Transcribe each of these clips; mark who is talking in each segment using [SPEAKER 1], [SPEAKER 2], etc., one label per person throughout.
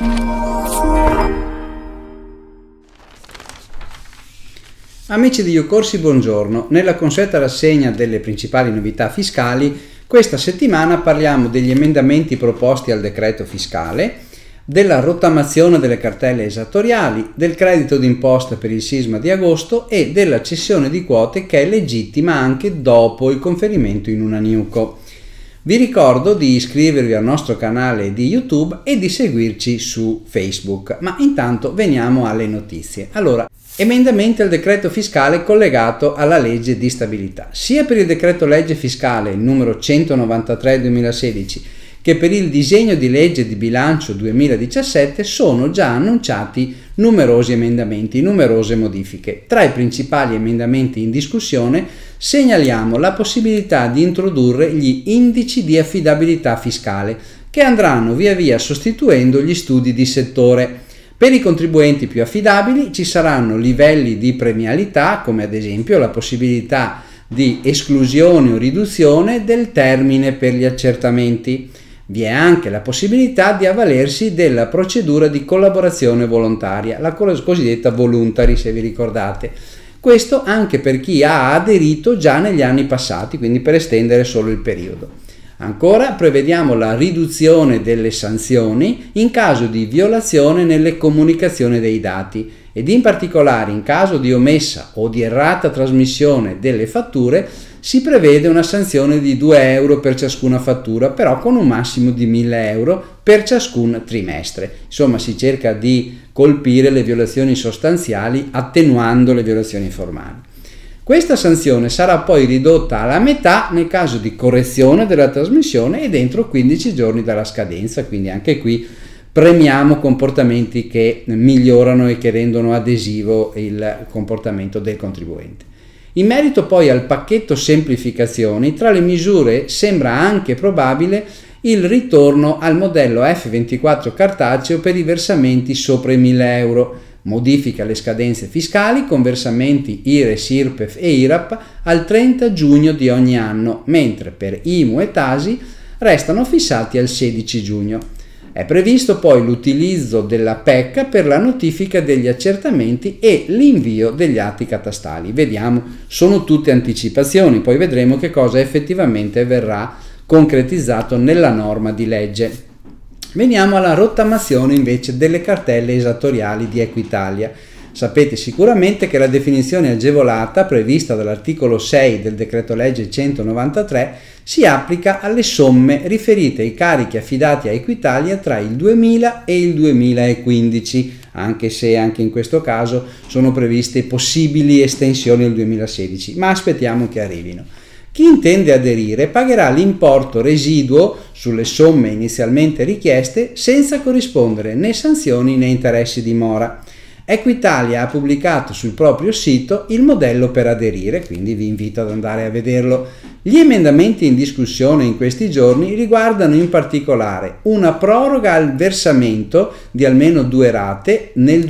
[SPEAKER 1] Amici di YouCorsi, buongiorno. Nella consueta rassegna delle principali novità fiscali, questa settimana parliamo degli emendamenti proposti al decreto fiscale, della rottamazione delle cartelle esattoriali, del credito d'imposta per il sisma di agosto e della cessione di quote che è legittima anche dopo il conferimento in una NIUCO. Vi ricordo di iscrivervi al nostro canale di YouTube e di seguirci su Facebook, ma intanto veniamo alle notizie. Allora, emendamenti al decreto fiscale collegato alla legge di stabilità. Sia per il decreto legge fiscale numero 193/2016 che per il disegno di legge di bilancio 2017 sono già annunciati numerosi emendamenti, numerose modifiche. Tra i principali emendamenti in discussione segnaliamo la possibilità di introdurre gli indici di affidabilità fiscale, che andranno via via sostituendo gli studi di settore. Per i contribuenti più affidabili ci saranno livelli di premialità, come ad esempio la possibilità di esclusione o riduzione del termine per gli accertamenti. Vi è anche la possibilità di avvalersi della procedura di collaborazione volontaria, la cosiddetta voluntary, se vi ricordate. Questo anche per chi ha aderito già negli anni passati, quindi per estendere solo il periodo. Ancora prevediamo la riduzione delle sanzioni in caso di violazione nelle comunicazioni dei dati ed in particolare in caso di omessa o di errata trasmissione delle fatture si prevede una sanzione di 2 euro per ciascuna fattura, però con un massimo di 1.000 euro per ciascun trimestre. Insomma, si cerca di colpire le violazioni sostanziali attenuando le violazioni formali. Questa sanzione sarà poi ridotta alla metà nel caso di correzione della trasmissione ed entro 15 giorni dalla scadenza, quindi anche qui premiamo comportamenti che migliorano e che rendono adesivo il comportamento del contribuente. In merito poi al pacchetto semplificazioni, tra le misure sembra anche probabile il ritorno al modello F24 cartaceo per i versamenti sopra i 1.000 euro, modifica le scadenze fiscali con versamenti IRES, IRPEF e IRAP al 30 giugno di ogni anno, mentre per IMU e TASI restano fissati al 16 giugno. È previsto poi l'utilizzo della PEC per la notifica degli accertamenti e l'invio degli atti catastali. Vediamo, sono tutte anticipazioni, poi vedremo che cosa effettivamente verrà concretizzato nella norma di legge. Veniamo alla rottamazione invece delle cartelle esattoriali di Equitalia. Sapete sicuramente che la definizione agevolata prevista dall'articolo 6 del decreto legge 193 si applica alle somme riferite ai carichi affidati a Equitalia tra il 2000 e il 2015, anche se anche in questo caso sono previste possibili estensioni al 2016, ma aspettiamo che arrivino. Chi intende aderire pagherà l'importo residuo sulle somme inizialmente richieste senza corrispondere né sanzioni né interessi di mora. Equitalia ha pubblicato sul proprio sito il modello per aderire, quindi vi invito ad andare a vederlo. Gli emendamenti in discussione in questi giorni riguardano in particolare una proroga al versamento di almeno 2 rate nel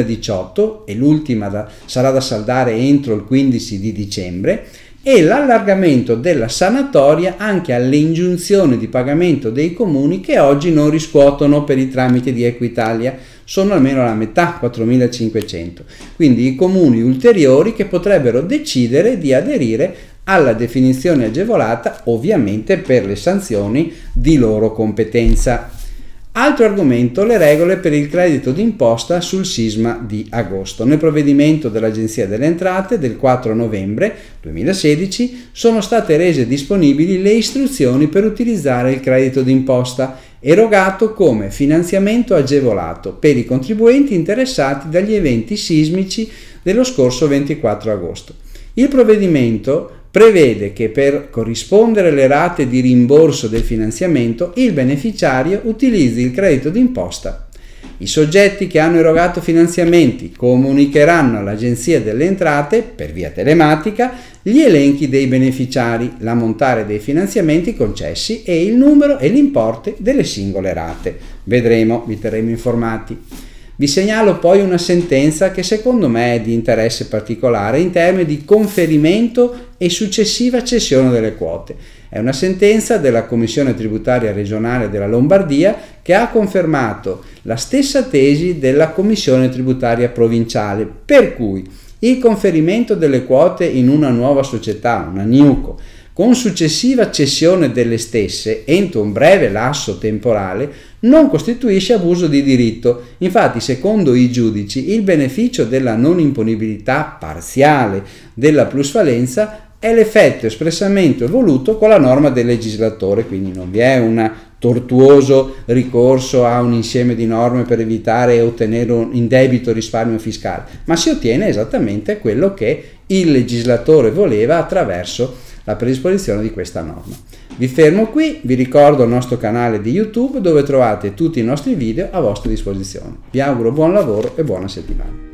[SPEAKER 1] 2018 e l'ultima sarà da saldare entro il 15 di dicembre e l'allargamento della sanatoria anche alle ingiunzioni di pagamento dei comuni che oggi non riscuotono per i tramiti di Equitalia. Sono almeno la metà, 4.500, quindi i comuni ulteriori che potrebbero decidere di aderire alla definizione agevolata, ovviamente per le sanzioni di loro competenza. Altro argomento, le regole per il credito d'imposta sul sisma di agosto. Nel provvedimento dell'Agenzia delle Entrate del 4 novembre 2016 sono state rese disponibili le istruzioni per utilizzare il credito d'imposta erogato come finanziamento agevolato per i contribuenti interessati dagli eventi sismici dello scorso 24 agosto. Il provvedimento prevede che per corrispondere le rate di rimborso del finanziamento il beneficiario utilizzi il credito d'imposta. I soggetti che hanno erogato finanziamenti comunicheranno all'Agenzia delle Entrate per via telematica gli elenchi dei beneficiari, l'ammontare dei finanziamenti concessi e il numero e l'importo delle singole rate. Vedremo, vi terremo informati. Vi segnalo poi una sentenza che secondo me è di interesse particolare in termini di conferimento e successiva cessione delle quote. È una sentenza della Commissione Tributaria Regionale della Lombardia che ha confermato la stessa tesi della Commissione tributaria provinciale, per cui il conferimento delle quote in una nuova società, una NewCo, con successiva cessione delle stesse entro un breve lasso temporale, non costituisce abuso di diritto. Infatti, secondo i giudici, il beneficio della non imponibilità parziale della plusvalenza è l'effetto espressamente voluto con la norma del legislatore, quindi non vi è un tortuoso ricorso a un insieme di norme per evitare e ottenere un indebito risparmio fiscale, ma si ottiene esattamente quello che il legislatore voleva attraverso la predisposizione di questa norma. Vi fermo qui, vi ricordo il nostro canale di YouTube dove trovate tutti i nostri video a vostra disposizione. Vi auguro buon lavoro e buona settimana.